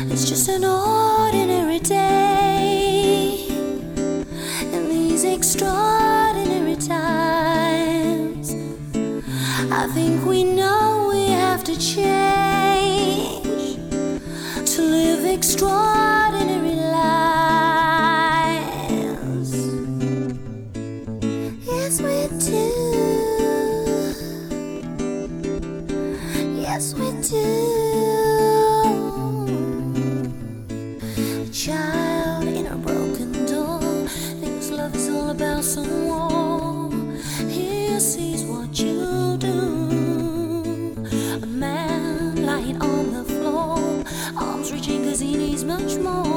It's just an ordinary day in these extraordinary times. I think we know we have to change to live extraordinary lives. Yes, we do. Yes, we do. A child in a broken door thinks love is all about some war. He sees what you do. A man lying on the floor, arms reaching 'cause he needs much more.